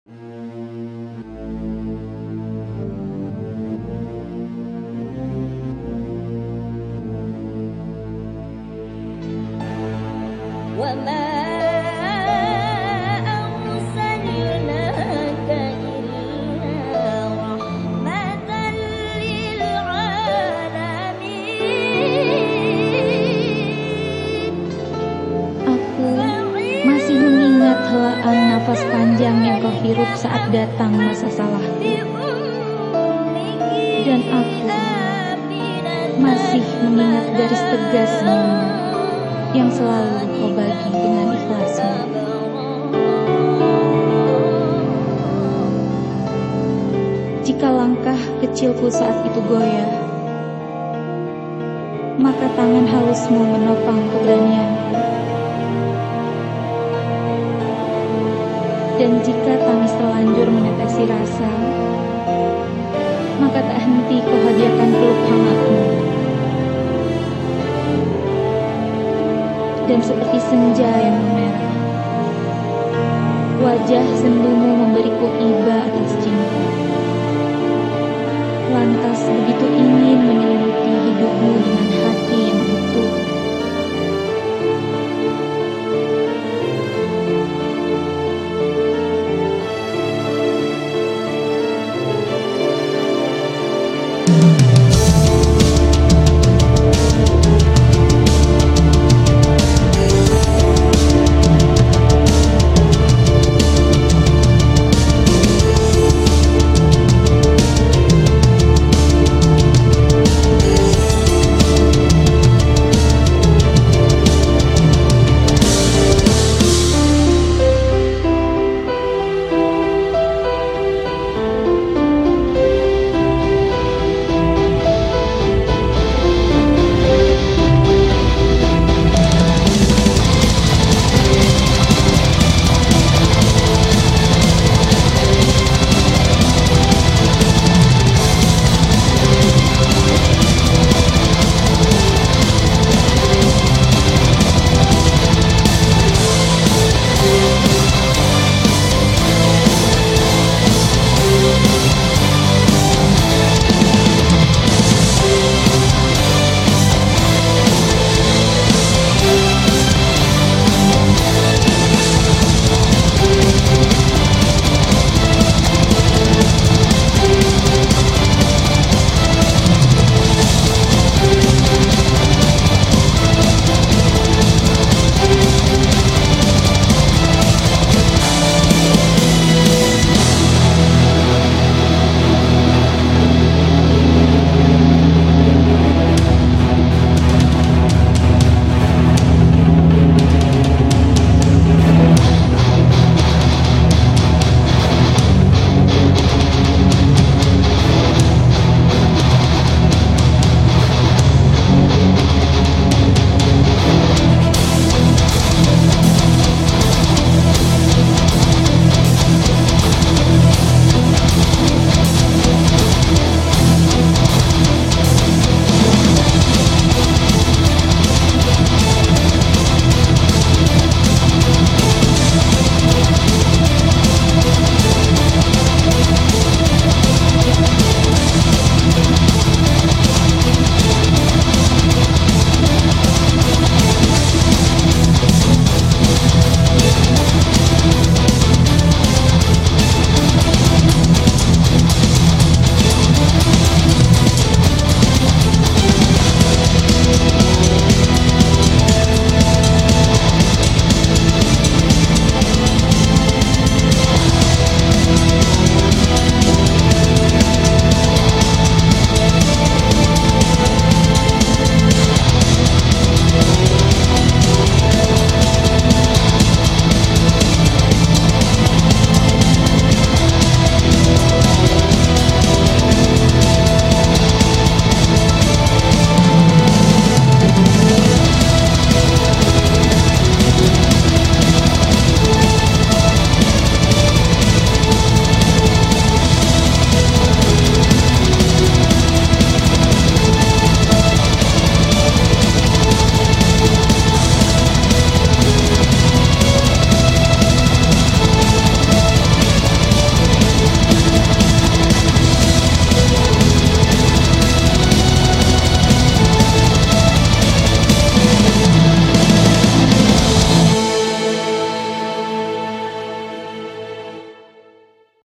وما أرسلناك إلا رحمة للعالمين. Aku masih mengingat helaan nafas panjang yang kau hirup saat datang masa salahku. Dan aku masih mengingat garis tegas senyummu yang selalu kau bagi dengan ikhlasmu. Jika langkah kecilku saat itu goyah, maka tangan halusmu menopang keberanianku. Dan jika tangis terlanjur menetesi rasa, maka tak henti kau hadiahkan peluk hangatmu. Dan seperti senja yang memerah, wajah sendumu memberiku iba atas cinta. Lantas begitu ingin menyelimuti hidupmu dengan hati.